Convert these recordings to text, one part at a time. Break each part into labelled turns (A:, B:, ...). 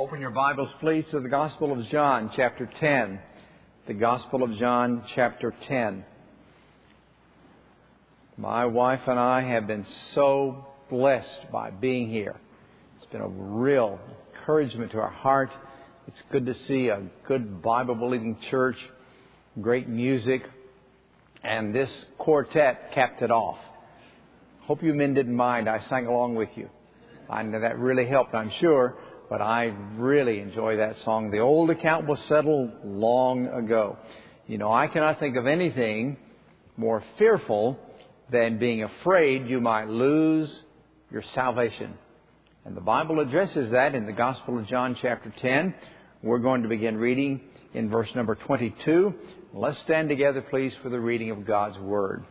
A: Open your Bibles, please, to the Gospel of John, chapter 10. The Gospel of John, chapter 10. My wife and I have been so blessed by being here. It's been a real encouragement to our heart. It's good to see a good Bible-believing church, great music, and this quartet capped it off. Hope you men didn't mind. I sang along with you. I know that really helped, I'm sure, but I really enjoy that song. The old account was settled long ago. You know, I cannot think of anything more fearful than being afraid you might lose your salvation. And the Bible addresses that in the Gospel of John chapter 10. We're going to begin reading in verse number 22. Let's stand together, please, for the reading of God's Word.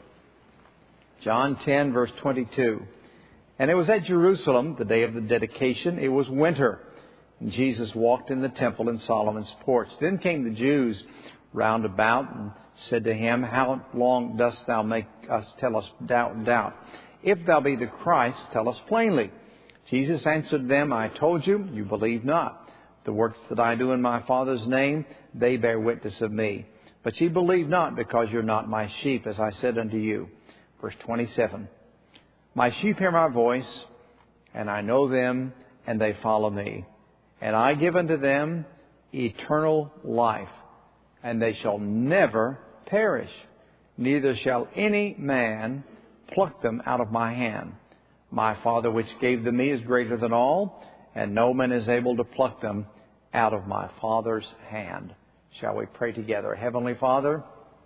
A: John 10, verse 22. And it was at Jerusalem, the day of the dedication. It was winter. And Jesus walked in the temple in Solomon's porch. Then came the Jews round about and said to him, How long dost thou make us tell us doubt? If thou be the Christ, tell us plainly. Jesus answered them, I told you, you believe not. The works that I do in my Father's name, they bear witness of me. But ye believe not, because you're not my sheep, as I said unto you. Verse 27. My sheep hear my voice, and I know them, and they follow me. And I give unto them eternal life, and they shall never perish. Neither shall any man pluck them out of my hand. My Father which gave them me is greater than all, and no man is able to pluck them out of my Father's hand. Shall we pray together? Heavenly Father,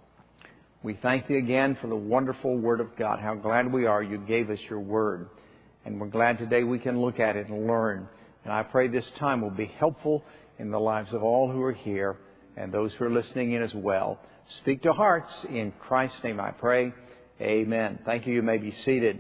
A: we thank Thee again for the wonderful Word of God. How glad we are You gave us Your Word. And we're glad today we can look at it and learn. And I pray this time will be helpful in the lives of all who are here and those who are listening in as well. Speak to hearts. In Christ's name I pray. Amen. Thank you. You may be seated.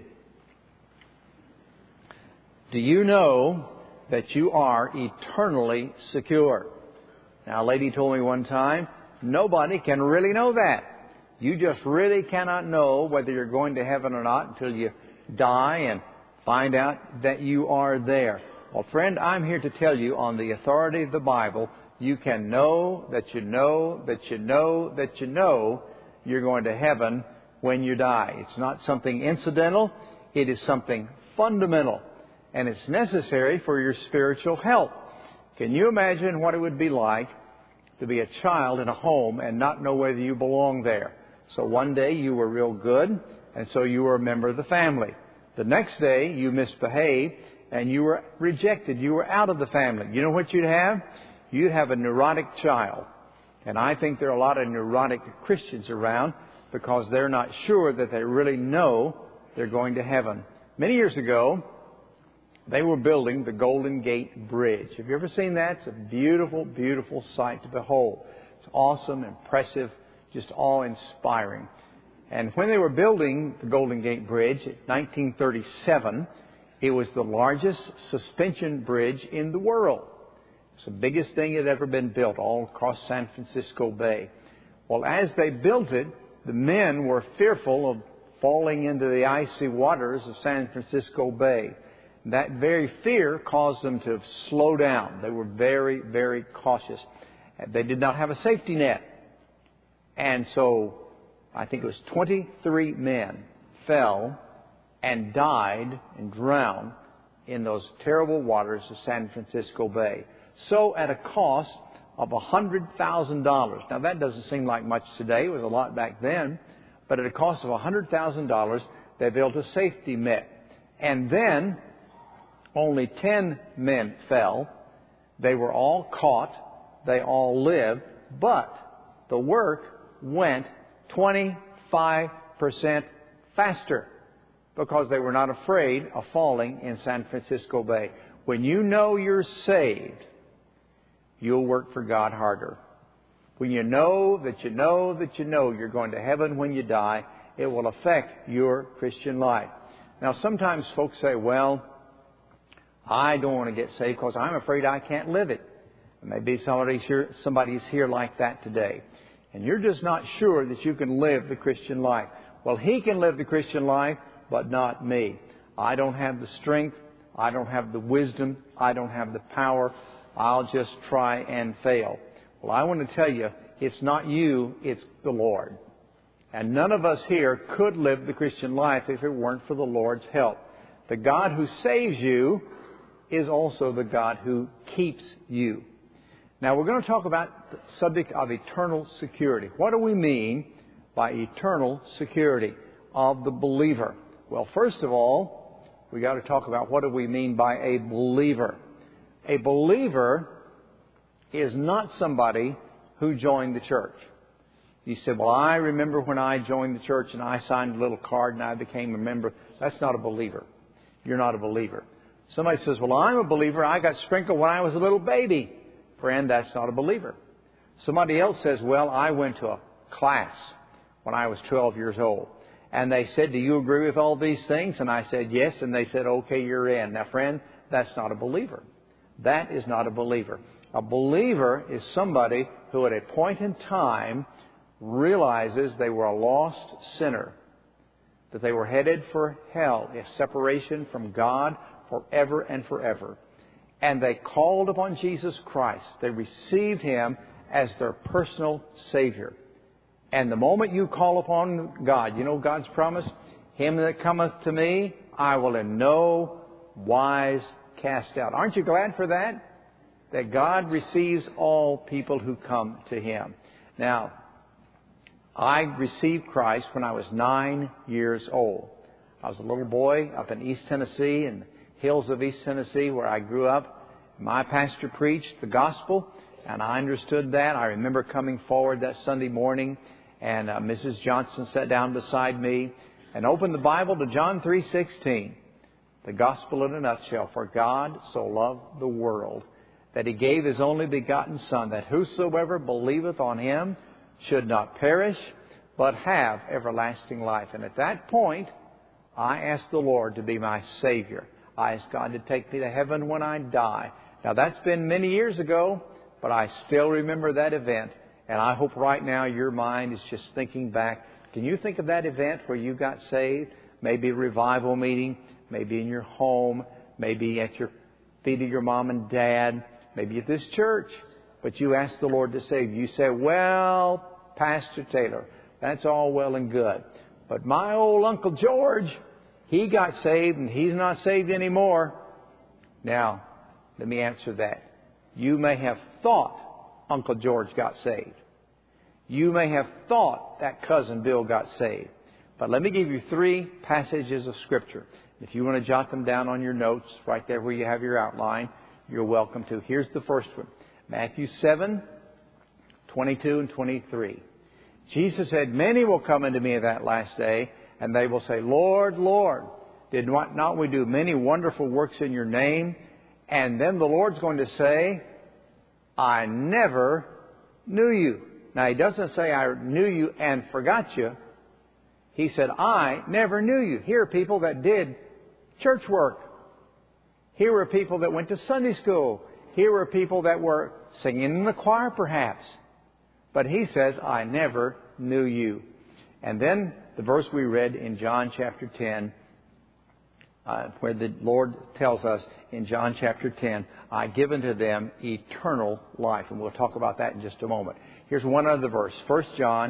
A: Do you know that you are eternally secure? Now, a lady told me one time, nobody can really know that. You just really cannot know whether you're going to heaven or not until you die and find out that you are there. Well, friend, I'm here to tell you on the authority of the Bible, you can know that you know that you know that you know you're going to heaven when you die. It's not something incidental. It is something fundamental. And it's necessary for your spiritual health. Can you imagine what it would be like to be a child in a home and not know whether you belong there? So one day you were real good, and so you were a member of the family. The next day you misbehaved, and you were rejected. You were out of the family. You know what you'd have? You'd have a neurotic child. And I think there are a lot of neurotic Christians around because they're not sure that they really know they're going to heaven. Many years ago, they were building the Golden Gate Bridge. Have you ever seen that? It's a beautiful, beautiful sight to behold. It's awesome, impressive, just awe-inspiring. And when they were building the Golden Gate Bridge in 1937, it was the largest suspension bridge in the world. It's the biggest thing that had ever been built all across San Francisco Bay. Well, as they built it, the men were fearful of falling into the icy waters of San Francisco Bay. That very fear caused them to slow down. They were very, very cautious. They did not have a safety net. And so I think it was 23 men fell and died and drowned in those terrible waters of San Francisco Bay. So at a cost of $100,000. Now that doesn't seem like much today. It was a lot back then. But at a cost of $100,000, they built a safety net. And then only 10 men fell. They were all caught. They all lived. But the work went 25% faster because they were not afraid of falling in San Francisco Bay. When you know you're saved, you'll work for God harder. When you know that you know that you know you're going to heaven when you die, it will affect your Christian life. Now, sometimes folks say, well, I don't want to get saved because I'm afraid I can't live it. Maybe somebody's here like that today. And you're just not sure that you can live the Christian life. Well, he can live the Christian life, but not me. I don't have the strength. I don't have the wisdom. I don't have the power. I'll just try and fail. Well, I want to tell you, it's not you, it's the Lord. And none of us here could live the Christian life if it weren't for the Lord's help. The God who saves you is also the God who keeps you. Now, we're going to talk about the subject of eternal security. What do we mean by eternal security of the believer? Well, first of all, we got to talk about what do we mean by a believer. A believer is not somebody who joined the church. You said, well, I remember when I joined the church and I signed a little card and I became a member. That's not a believer. You're not a believer. Somebody says, well, I'm a believer. I got sprinkled when I was a little baby. Friend, that's not a believer. Somebody else says, well, I went to a class when I was 12 years old. And they said, do you agree with all these things? And I said, yes. And they said, okay, you're in. Now, friend, that's not a believer. That is not a believer. A believer is somebody who at a point in time realizes they were a lost sinner, that they were headed for hell, a separation from God forever and forever. And they called upon Jesus Christ. They received Him as their personal Savior. And the moment you call upon God, you know God's promise? Him that cometh to me, I will in no wise cast out. Aren't you glad for that? That God receives all people who come to Him. Now, I received Christ when I was 9 years old. I was a little boy up in East Tennessee, in the hills of East Tennessee where I grew up. My pastor preached the gospel, and I understood that. I remember coming forward that Sunday morning, and Mrs. Johnson sat down beside me and opened the Bible to John 3:16. The gospel in a nutshell. For God so loved the world that He gave His only begotten Son, that whosoever believeth on Him should not perish, but have everlasting life. And at that point, I asked the Lord to be my Savior. I asked God to take me to heaven when I die. Now, that's been many years ago, but I still remember that event. And I hope right now your mind is just thinking back. Can you think of that event where you got saved? Maybe a revival meeting, maybe in your home, maybe at your feet of your mom and dad, maybe at this church. But you asked the Lord to save you. You say, well, Pastor Taylor, that's all well and good. But my old Uncle George, he got saved and he's not saved anymore. Now, let me answer that. You may have thought Uncle George got saved. You may have thought that cousin Bill got saved. But let me give you 3 passages of Scripture. If you want to jot them down on your notes, right there where you have your outline, you're welcome to. Here's the first one. Matthew 7:22 and 23. Jesus said, many will come unto me at that last day, and they will say, Lord, Lord, did not we do many wonderful works in your name? And then the Lord's going to say, I never knew you. Now, He doesn't say, I knew you and forgot you. He said, I never knew you. Here are people that did church work. Here were people that went to Sunday school. Here were people that were singing in the choir, perhaps. But He says, I never knew you. And then the verse we read in John chapter 10, where the Lord tells us in John chapter 10, I give unto them eternal life. And we'll talk about that in just a moment. Here's one other verse, 1 John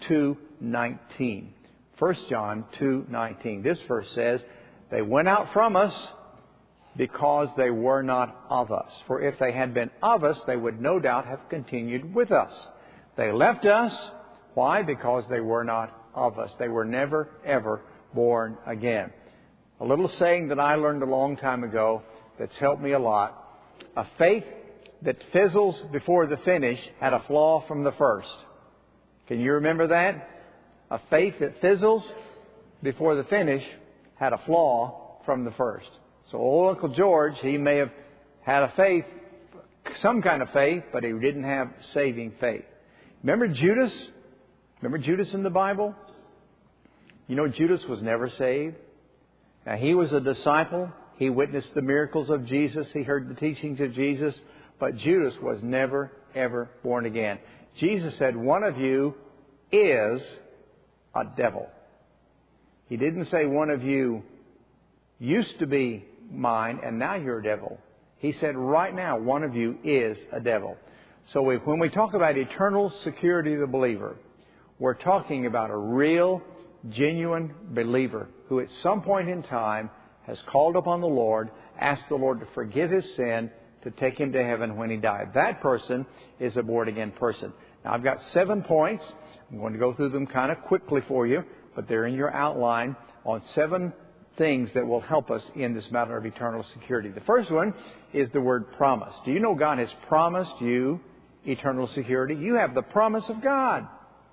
A: 2:19. 1 John 2:19. This verse says, they went out from us because they were not of us. For if they had been of us, they would no doubt have continued with us. They left us. Why? Because they were not of us. They were never, ever born again. A little saying that I learned a long time ago that's helped me a lot. A faith that fizzles before the finish had a flaw from the first. Can you remember that? A faith that fizzles before the finish had a flaw from the first. So old Uncle George, he may have had a faith, some kind of faith, but he didn't have saving faith. Remember Judas? Remember Judas in the Bible? You know, Judas was never saved. Now, he was a disciple. He witnessed the miracles of Jesus. He heard the teachings of Jesus. But Judas was never, ever born again. Jesus said, one of you is a devil. He didn't say one of you used to be mine and now you're a devil. He said, right now, one of you is a devil. So when we talk about eternal security of the believer, we're talking about a real, genuine believer who at some point in time has called upon the Lord, asked the Lord to forgive his sin, to take him to heaven when he died. That person is a born-again person. Now, I've got 7 points. I'm going to go through them kind of quickly for you, but they're in your outline on 7 things that will help us in this matter of eternal security. The first one is the word promise. Do you know God has promised you eternal security? You have the promise of God.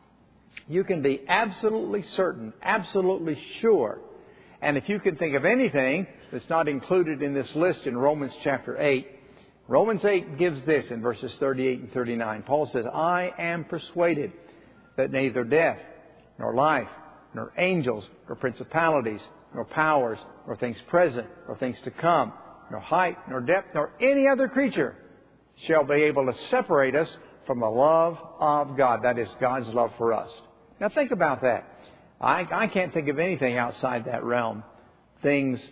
A: You can be absolutely certain, absolutely sure. And if you can think of anything that's not included in this list in Romans chapter 8, Romans 8 gives this in verses 38 and 39. Paul says, I am persuaded that neither death, nor life, nor angels, nor principalities, nor powers, nor things present, nor things to come, nor height, nor depth, nor any other creature shall be able to separate us from the love of God. That is God's love for us. Now think about that. I can't think of anything outside that realm. Things,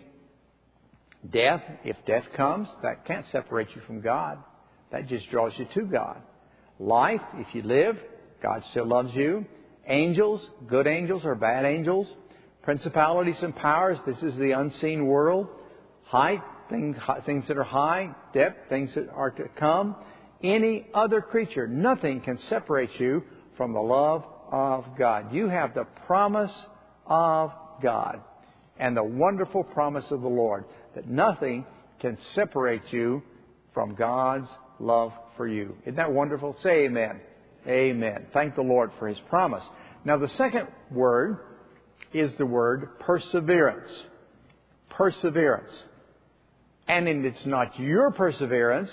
A: death, if death comes, that can't separate you from God. That just draws you to God. Life, if you live, God still loves you. Angels, good angels or bad angels. Principalities and powers, this is the unseen world. Height, things that are high. Depth, things that are to come. Any other creature, nothing can separate you from the love of God. You have the promise of God and the wonderful promise of the Lord that nothing can separate you from God's love for you. Isn't that wonderful? Say amen. Amen. Thank the Lord for His promise. Now the second word is the word perseverance. Perseverance. And it's not your perseverance,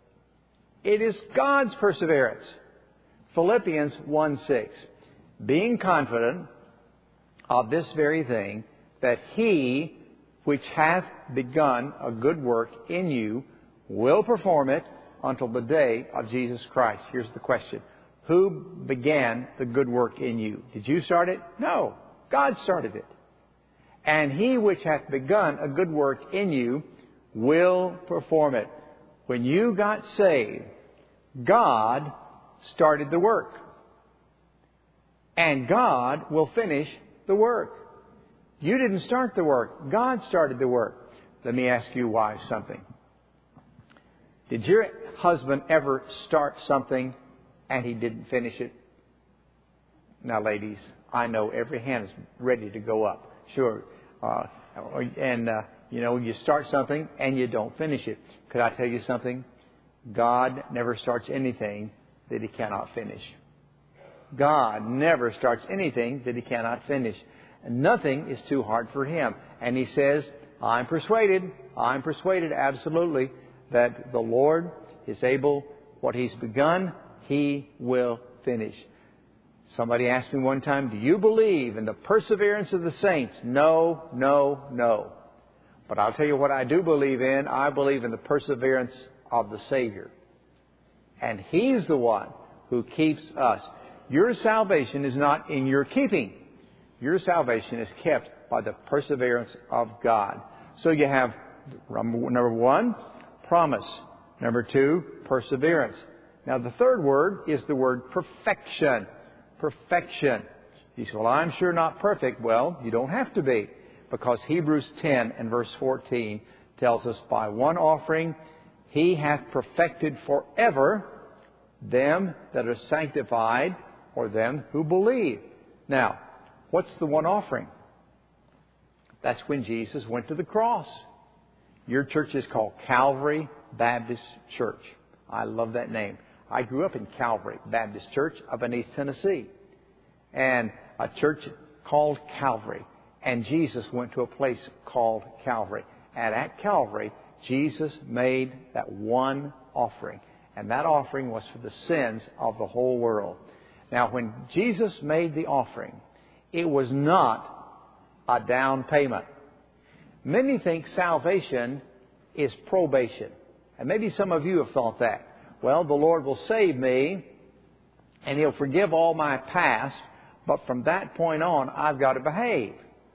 A: it is God's perseverance. Philippians 1:6. Being confident of this very thing, that He which hath begun a good work in you will perform it until the day of Jesus Christ. Here's the question. Who began the good work in you? Did you start it? No. God started it. And He which hath begun a good work in you will perform it. When you got saved, God started the work. And God will finish the work. You didn't start the work. God started the work. Let me ask you wives something. Did your husband ever start something and he didn't finish it? Now, ladies, I know every hand is ready to go up. Sure. You start something and you don't finish it. Could I tell you something? God never starts anything that He cannot finish. God never starts anything that He cannot finish. And nothing is too hard for Him. And He says, I'm persuaded absolutely that the Lord is able, what He's begun, He will finish. Somebody asked me one time, do you believe in the perseverance of the saints? No, no, no. But I'll tell you what I do believe in. I believe in the perseverance of the Savior. And He's the one who keeps us. Your salvation is not in your keeping. Your salvation is kept by the perseverance of God. So you have, number 1, promise. Number 2, perseverance. Now the third word is the word perfection. Perfection. You say, well, I'm sure not perfect. Well, you don't have to be. Because Hebrews 10 and verse 14 tells us, by one offering He hath perfected forever them that are sanctified, or them who believe. Now, what's the one offering? That's when Jesus went to the cross. Your church is called Calvary Baptist Church. I love that name. I grew up in Calvary Baptist Church up in East Tennessee. And a church called Calvary. And Jesus went to a place called Calvary. And at Calvary, Jesus made that one offering. And that offering was for the sins of the whole world. Now, when Jesus made the offering, it was not a down payment. Many think salvation is probation. And maybe some of you have thought that. Well, the Lord will save me, and He'll forgive all my past, but from that point on, I've got to behave.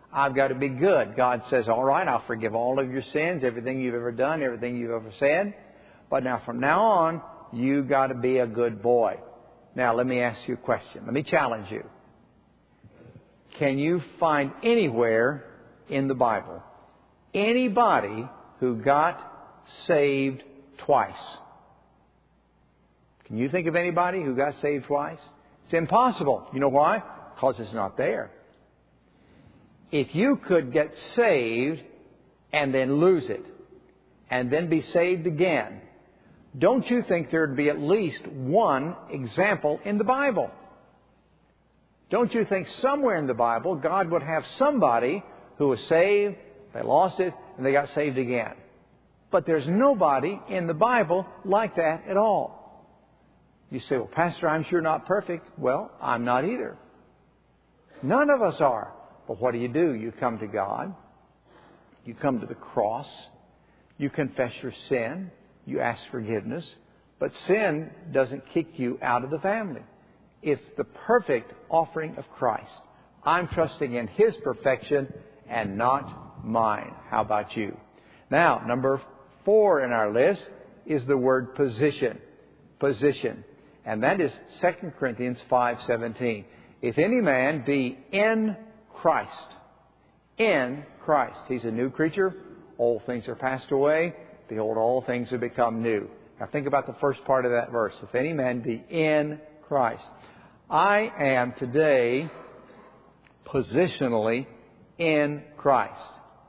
A: I've got to be good. God says, all right, I'll forgive all of your sins, everything you've ever done, everything you've ever said. But now from now on, you've got to be a good boy. Now, let me ask you a question. Let me challenge you. Can you find anywhere in the Bible anybody who got saved twice? Can you think of anybody who got saved twice? It's impossible. You know why? Because it's not there. If you could get saved and then lose it and then be saved again, don't you think there'd be at least one example in the Bible? Don't you think somewhere in the Bible God would have somebody who was saved, they lost it, and they got saved again? But there's nobody in the Bible like that at all. You say, well, Pastor, I'm sure not perfect. Well, I'm not either. None of us are. But what do? You come to God. You come to the cross. You confess your sin. You ask forgiveness. But sin doesn't kick you out of the family. It's the perfect offering of Christ. I'm trusting in His perfection and not mine. How about you? Now, number 4 in our list is the word position. Position. And that is 2 Corinthians 5:17. If any man be in Christ. In Christ. He's a new creature. Old things are passed away. Behold, all things have become new. Now think about the first part of that verse. If any man be in Christ. I am today positionally in Christ.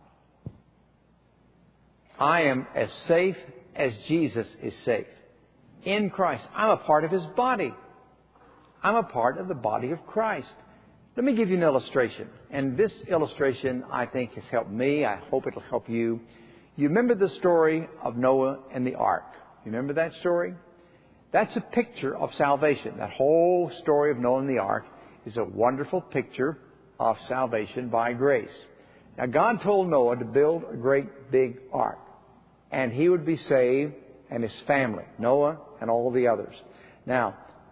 A: I am as safe as Jesus is safe. In Christ. I'm a part of His body. I'm a part of the body of Christ. Let me give you an illustration. And this illustration, I think, has helped me. I hope it'll help you. You remember the story of Noah and the ark? You remember that story? That's a picture of salvation. That whole story of Noah and the ark is a wonderful picture of salvation by grace. Now, God told Noah to build a great big ark. And he would be saved and his family, Noah and all the others. Now,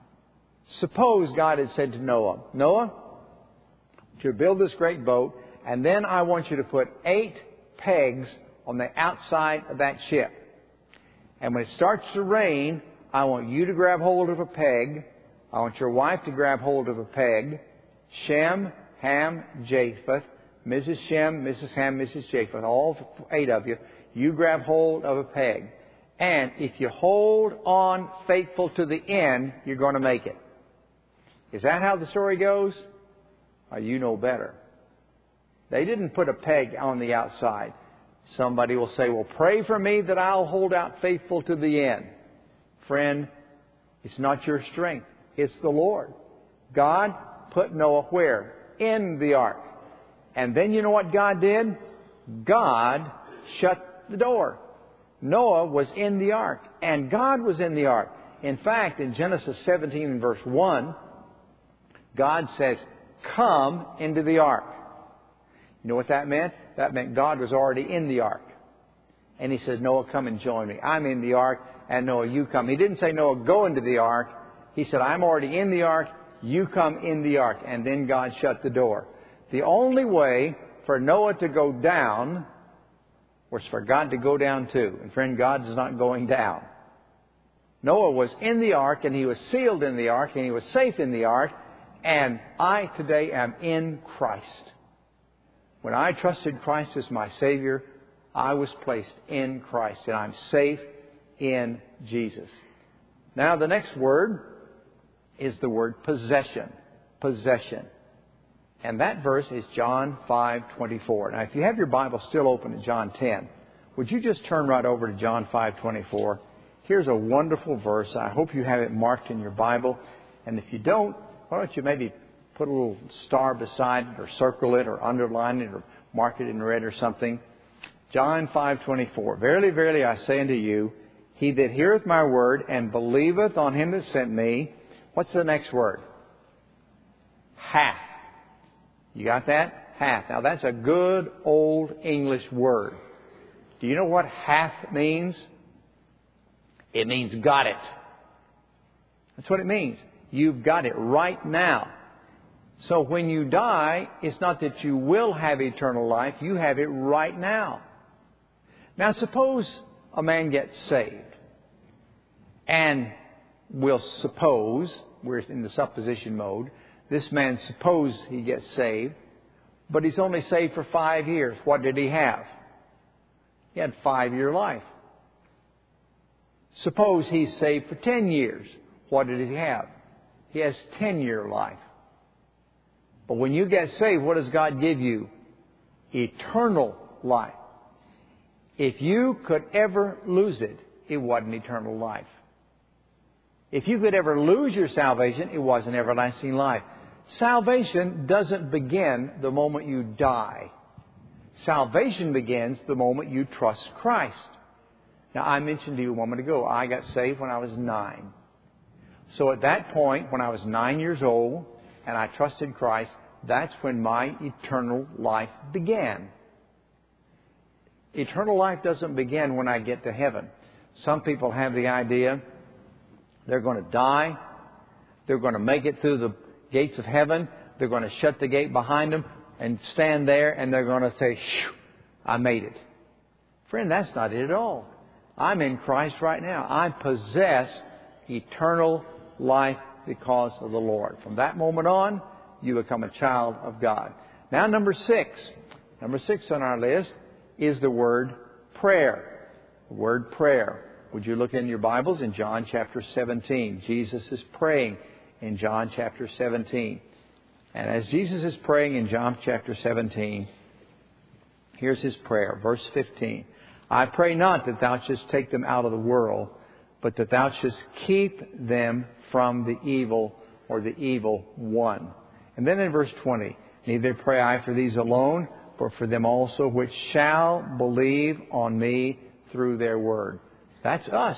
A: suppose God had said to Noah, Noah, to build this great boat, and then I want you to put 8 pegs on the outside of that ship. And when it starts to rain, I want you to grab hold of a peg. I want your wife to grab hold of a peg. Shem, Ham, Japheth, Mrs. Shem, Mrs. Ham, Mrs. Japheth, all 8 of you, you grab hold of a peg. And if you hold on faithful to the end, you're going to make it. Is that how the story goes? You know better. They didn't put a peg on the outside. Somebody will say, well, pray for me that I'll hold out faithful to the end. Friend, it's not your strength. It's the Lord. God put Noah where? In the ark. And then you know what God did? God shut the door. Noah was in the ark, and God was in the ark. In fact, in Genesis 17 and verse 1, God says, come into the ark. You know what that meant? That meant God was already in the ark. And He says, Noah, come and join me. I'm in the ark, and Noah, you come. He didn't say, Noah, go into the ark. He said, I'm already in the ark. You come in the ark. And then God shut the door. The only way for Noah to go down was for God to go down too. And friend, God is not going down. Noah was in the ark, and he was sealed in the ark, and he was safe in the ark. And I today am in Christ. When I trusted Christ as my Savior, I was placed in Christ, and I'm safe in Jesus. Now the next word is the word possession. Possession. And that verse is John 5:24. Now if you have your Bible still open at John 10, would you just turn right over to John 5:24? Here's a wonderful verse. I hope you have it marked in your Bible. And if you don't, why don't you maybe put a little star beside it, or circle it, or underline it, or mark it in red or something. John 5:24. Verily, verily, I say unto you, he that heareth my word and believeth on him that sent me. What's the next word? Hath. You got that? Hath. Now that's a good old English word. Do you know what hath means? It means got it. That's what it means. You've got it right now. So when you die, it's not that you will have eternal life. You have it right now. Now suppose a man gets saved. And we'll suppose, we're in the supposition mode, this man suppose he gets saved, but he's only saved for 5 years. What did he have? He had 5-year life. Suppose he's saved for 10 years. What did he have? He has 10-year life. But when you get saved, what does God give you? Eternal life. If you could ever lose it, it wasn't eternal life. If you could ever lose your salvation, it wasn't everlasting life. Salvation doesn't begin the moment you die. Salvation begins the moment you trust Christ. Now, I mentioned to you a moment ago, I got saved when I was 9. So at that point, when I was 9 years old and I trusted Christ, that's when my eternal life began. Eternal life doesn't begin when I get to heaven. Some people have the idea they're going to die, they're going to make it through the gates of heaven, they're going to shut the gate behind them and stand there and they're going to say, "Shoo, I made it." Friend, that's not it at all. I'm in Christ right now. I possess eternal life because of the Lord. From that moment on, you become a child of God. Now, number 6. Number 6 on our list is the word prayer. The word prayer. Would you look in your Bibles in John chapter 17? Jesus is praying in John chapter 17. And as Jesus is praying in John chapter 17, here's His prayer, verse 15. I pray not that thou shouldst take them out of the world, but that thou shouldst keep them from the evil or the evil one. And then in verse 20, neither pray I for these alone, but for them also which shall believe on me through their word. That's us.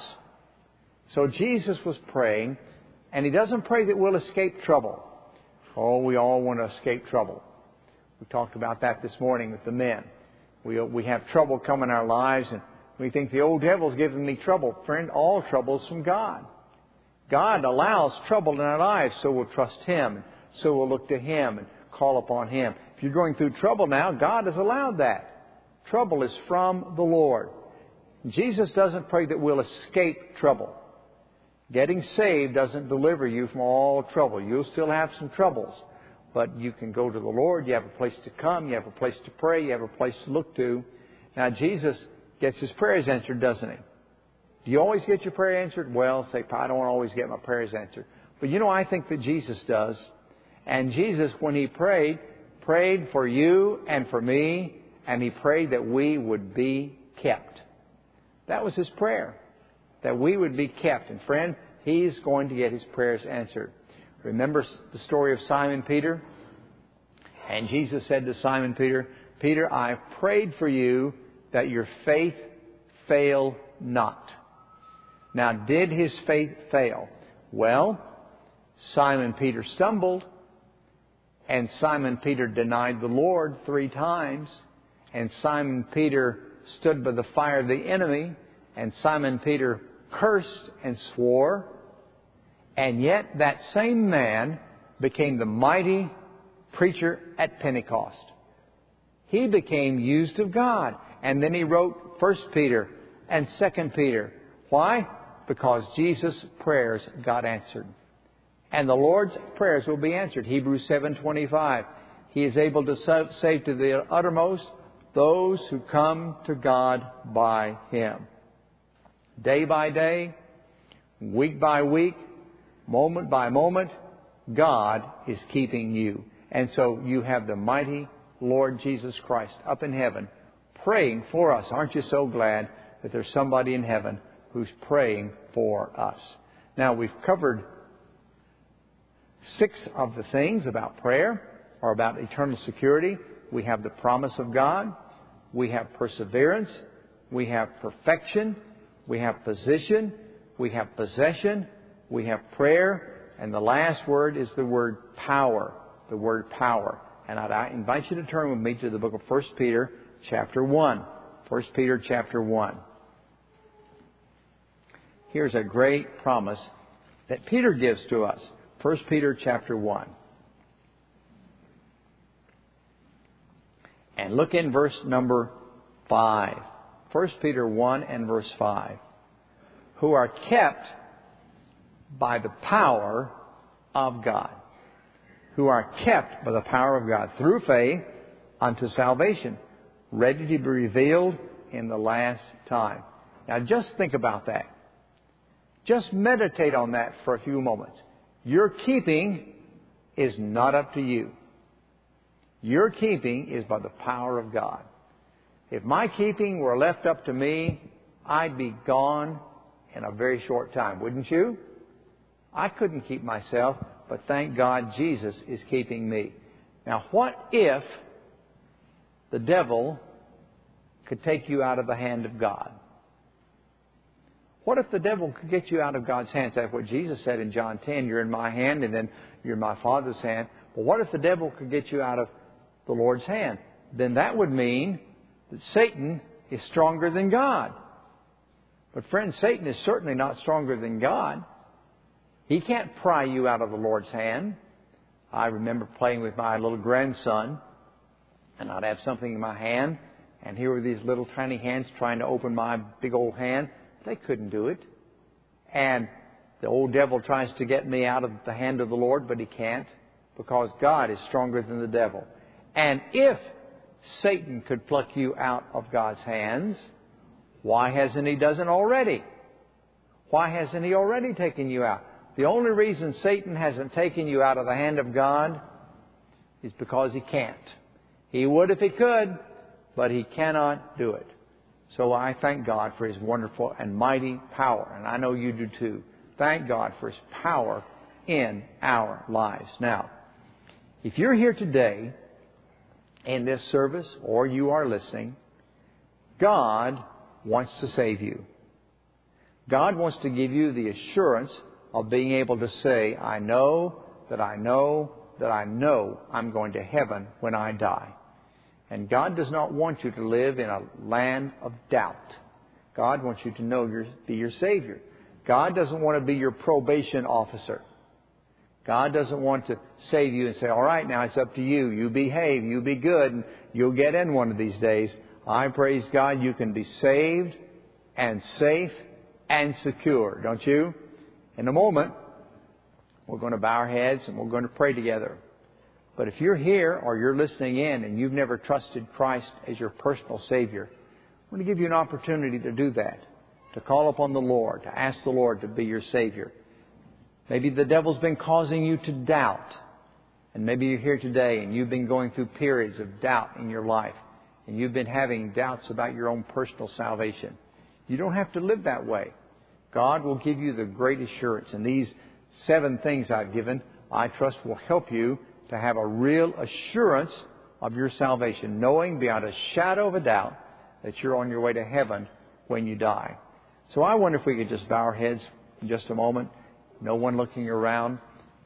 A: So Jesus was praying, and He doesn't pray that we'll escape trouble. Oh, we all want to escape trouble. We talked about that this morning with the men. We have trouble come in our lives, and we think the old devil's giving me trouble. Friend, all trouble is from God. God allows trouble in our lives, so we'll trust Him. So we'll look to Him and call upon Him. If you're going through trouble now, God has allowed that. Trouble is from the Lord. Jesus doesn't pray that we'll escape trouble. Getting saved doesn't deliver you from all trouble. You'll still have some troubles. But you can go to the Lord. You have a place to come. You have a place to pray. You have a place to look to. Now, Jesus gets His prayers answered, doesn't He? Do you always get your prayer answered? Well, say, I don't always get my prayers answered. But you know, I think that Jesus does. And Jesus, when He prayed for you and for me, and He prayed that we would be kept. That was His prayer, that we would be kept. And friend, He's going to get His prayers answered. Remember the story of Simon Peter? And Jesus said to Simon Peter, Peter, I prayed for you that your faith fail not. Now, did his faith fail? Well, Simon Peter stumbled, and Simon Peter denied the Lord 3 times, and Simon Peter stood by the fire of the enemy, and Simon Peter cursed and swore, and yet that same man became the mighty preacher at Pentecost. He became used of God. And then he wrote 1 Peter and 2 Peter. Why? Because Jesus' prayers got answered. And the Lord's prayers will be answered. Hebrews 7:25. He is able to save to the uttermost those who come to God by Him. Day by day, week by week, moment by moment, God is keeping you. And so you have the mighty Lord Jesus Christ up in heaven praying for us. Aren't you so glad that there's somebody in heaven who's praying for us? Now, we've covered 6 of the things about prayer or about eternal security. We have the promise of God. We have perseverance. We have perfection. We have position. We have possession. We have prayer. And the last word is the word power. The word power. And I invite you to turn with me to the book of 1 Peter chapter 1. 1 Peter chapter 1. Here's a great promise that Peter gives to us. 1 Peter chapter 1. And look in verse number 5. 1 Peter 1 and verse 5. Who are kept by the power of God. Who are kept by the power of God through faith unto salvation, ready to be revealed in the last time. Now just think about that. Just meditate on that for a few moments. Your keeping is not up to you. Your keeping is by the power of God. If my keeping were left up to me, I'd be gone in a very short time, wouldn't you? I couldn't keep myself, but thank God Jesus is keeping me. Now, what if the devil could take you out of the hand of God? What if the devil could get you out of God's hands? That's what Jesus said in John 10. You're in my hand and then you're in my Father's hand. But what if the devil could get you out of the Lord's hand? Then that would mean that Satan is stronger than God. But friends, Satan is certainly not stronger than God. He can't pry you out of the Lord's hand. I remember playing with my little grandson, and I'd have something in my hand, and here were these little tiny hands trying to open my big old hand. They couldn't do it. And the old devil tries to get me out of the hand of the Lord, but he can't, because God is stronger than the devil. And if Satan could pluck you out of God's hands, why hasn't he done it already? Why hasn't he already taken you out? The only reason Satan hasn't taken you out of the hand of God is because he can't. He would if he could, but he cannot do it. So I thank God for His wonderful and mighty power, and I know you do too. Thank God for His power in our lives. Now, if you're here today in this service, or you are listening, God wants to save you. God wants to give you the assurance of being able to say, I know that I know that I know I'm going to heaven when I die. And God does not want you to live in a land of doubt. God wants you to know be your Savior. God doesn't want to be your probation officer. God doesn't want to save you and say, all right, now it's up to you. You behave, you be good, and you'll get in one of these days. I praise God you can be saved and safe and secure, don't you? In a moment, we're going to bow our heads and we're going to pray together. But if you're here or you're listening in and you've never trusted Christ as your personal Savior, I want to give you an opportunity to do that, to call upon the Lord, to ask the Lord to be your Savior. Maybe the devil's been causing you to doubt. And maybe you're here today and you've been going through periods of doubt in your life. And you've been having doubts about your own personal salvation. You don't have to live that way. God will give you the great assurance. And these 7 things I've given, I trust will help you to have a real assurance of your salvation, knowing beyond a shadow of a doubt that you're on your way to heaven when you die. So I wonder if we could just bow our heads in just a moment, no one looking around.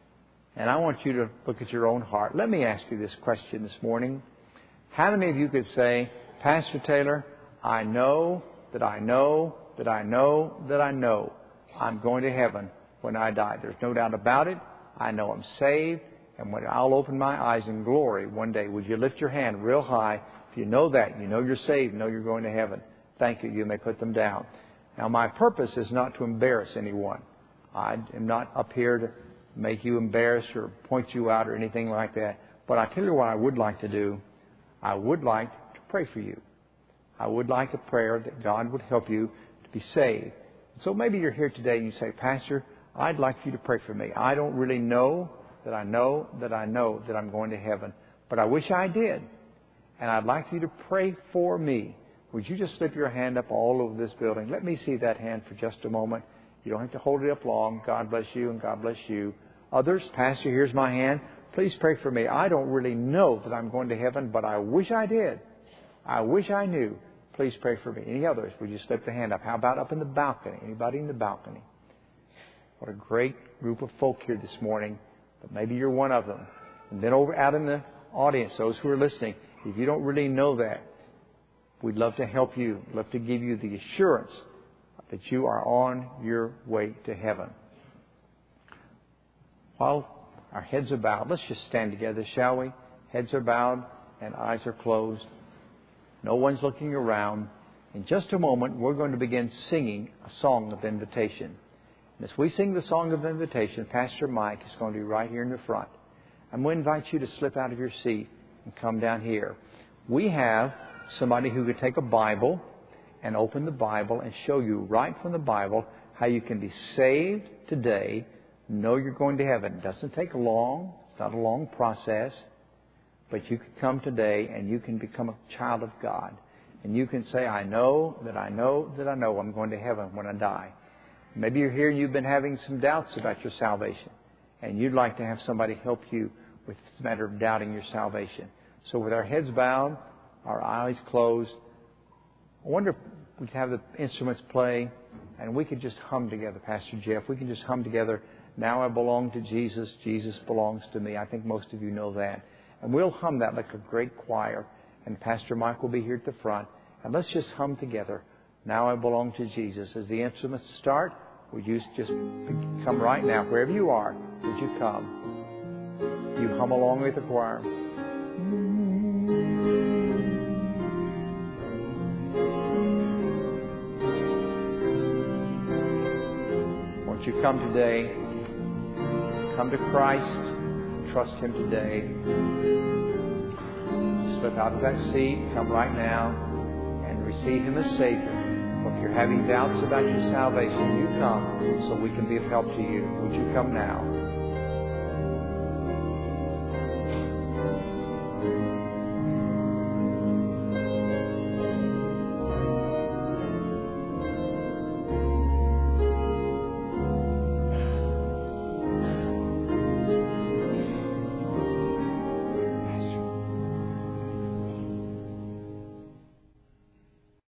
A: And I want you to look at your own heart. Let me ask you this question this morning. How many of you could say, Pastor Taylor, I know that I know that I know that I know I'm going to heaven when I die. There's no doubt about it. I know I'm saved. And when I'll open my eyes in glory one day, would you lift your hand real high? If you know that, you know you're saved, you know you're going to heaven. Thank you. You may put them down. Now, my purpose is not to embarrass anyone. I am not up here to make you embarrassed or point you out or anything like that. But I tell you what I would like to do. I would like to pray for you. I would like a prayer that God would help you to be saved. So maybe you're here today and you say, Pastor, I'd like you to pray for me. I don't really know that I know that I know that I'm going to heaven, but I wish I did. And I'd like you to pray for me. Would you just slip your hand up all over this building? Let me see that hand for just a moment. You don't have to hold it up long. God bless you and God bless you. Others, Pastor, here's my hand. Please pray for me. I don't really know that I'm going to heaven, but I wish I did. I wish I knew. Please pray for me. Any others? Would you slip the hand up? How about up in the balcony? Anybody in the balcony? What a great group of folk here this morning. But maybe you're one of them. And then over out in the audience, those who are listening, if you don't really know that, we'd love to help you. We'd love to give you the assurance that you are on your way to heaven. While our heads are bowed, let's just stand together, shall we? Heads are bowed and eyes are closed. No one's looking around. In just a moment, we're going to begin singing a song of invitation. And as we sing the song of invitation, Pastor Mike is going to be right here in the front. I'm going to invite you to slip out of your seat and come down here. We have somebody who could take a Bible and open the Bible and show you right from the Bible how you can be saved today, know you're going to heaven. It doesn't take long. It's not a long process. But you can come today and you can become a child of God. And you can say, I know that I know that I know I'm going to heaven when I die. Maybe you're here and you've been having some doubts about your salvation. And you'd like to have somebody help you with this matter of doubting your salvation. So with our heads bowed, our eyes closed, I wonder if we could have the instruments play and we could just hum together, Pastor Jeff. We can just hum together, now I belong to Jesus, Jesus belongs to me. I think most of you know that. And we'll hum that like a great choir. And Pastor Mike will be here at the front. And let's just hum together, now I belong to Jesus. As the instruments start, would you just come right now, wherever you are, would you come? You hum along with the choir. Won't you come today? Come to Christ. Trust Him today. Slip out of that seat. Come right now and receive Him as Savior. Or if you're having doubts about your salvation, you come so we can be of help to you. Would you come now?